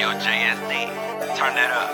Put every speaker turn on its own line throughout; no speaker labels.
Yo, JSD, turn that up.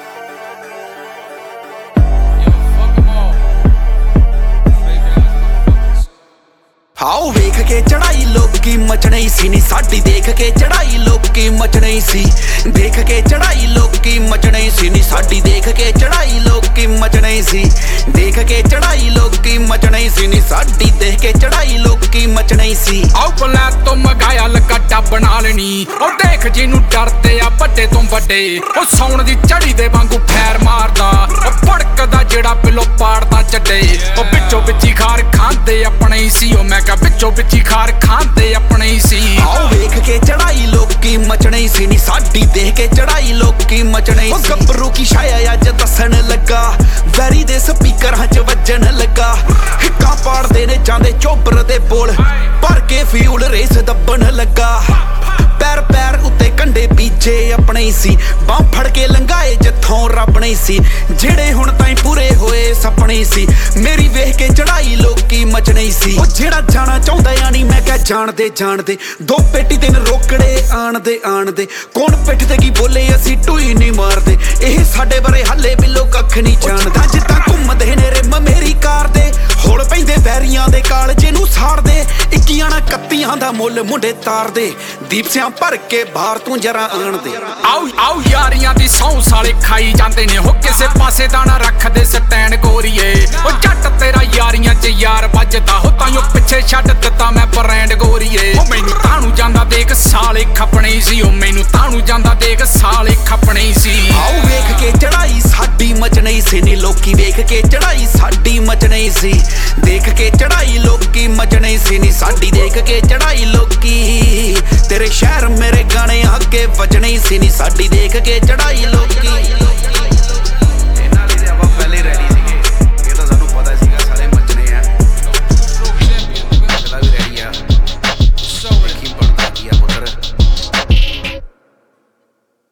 आओ वेख के चढ़ाई लोकी मचनी सी नी साडी देख के चढ़ाई लोकी मचनी सी देख के चढ़ाई लोकी मचनी सी नी साडी देख के चढ़ाई लोकी मचनी सी देख के चढ़ाई लोकी मचनी सी नी साडी देख के चढ़ाई लोकी मचनी सी
आओ पला तो मगाया लकट्टा बना लेनी ओ देख जिन्नू डरदे आ बड़े तो बड़े ओ सौण दी चढ़ी दे वांगू फैर मारदा ओ भड़कदा जेड़ा पिलो पाड़दा चड्डे ओ बिचो बिची खार खांदे अपने ही सी ओ मैं कहा बिचो बिची खार खांदे अपने ही सी
आओ वेख के चढ़ाई लोकी मचनी सी नी साडी देख के चढ़ाई लोकी मचनी सी गब्बरू की शाया अज दसन लगा वैरी दे स्पीकर हच वजन लगा हिक्का पाड़दे ने जांदे चोबर दे बोल भर के फ्यूल रेस दबन लगा पैर पैर उत्ते कंडे बीजे अपने ही सी बां फड़ के लंघाए जिथों रब नहीं सी जेड़े हुण ताईं पूरे होए सपने सी मेरी वेख के चढ़ाई लोकी मचनी सी ओ जेड़ा जाना चाहुंदा यानी मैं क्या जानदे जानदे दो पेटी दिन रोकड़े आण दे कौन पिठ ते की बोले असी टूई नहीं मारदे एह साडे बारे हाले बिलो कख नहीं जानदा जिद्दां घुम्मदे ने रिम मेरी कार दे होड़ पैंदे वैरियां दे कालजे नूं साड़दे 21 31 दा मुੱਲ मुंडे तारदे दीप सियां भर के बाहर तूं जरा आण दे
आओ आओ यारियां दी सौं साले खाई जांदे ने हो किसे पासे दाना रखदे स्टैंड गोरीए ओ जट तेरा यारियां च यार ਵੱਜਦਾ हो ताइयों पिछे छड्ड दित्ता मैं ब्रांड गोरीए ओ मैनू ताणू जांदा देख साले खपणे सी ओ मैनू ताणू जांदा देख साले खपणे सी
आओ वेख के चढ़ाई साडी मचनी सी नी लोकी वेख के चढ़ाई साडी मचनी सी देख के चढ़ाई लोकी मचनी सी नी साडी देख के चढ़ाई लोकी तेरे शहर मेरे गाने आके वजनी सी नी साडी देख के चढ़ाई लोकी